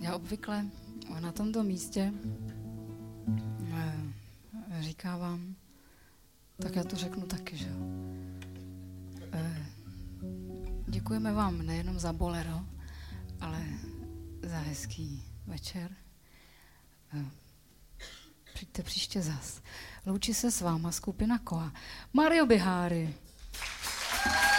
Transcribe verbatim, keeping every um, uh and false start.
Já obvykle na tomto místě říkávám, tak já to řeknu taky, že jo. Děkujeme vám nejenom za bolero, ale za hezký večer. Přijďte příště zas. Loučí se s váma skupina Koa. Mario Biháry.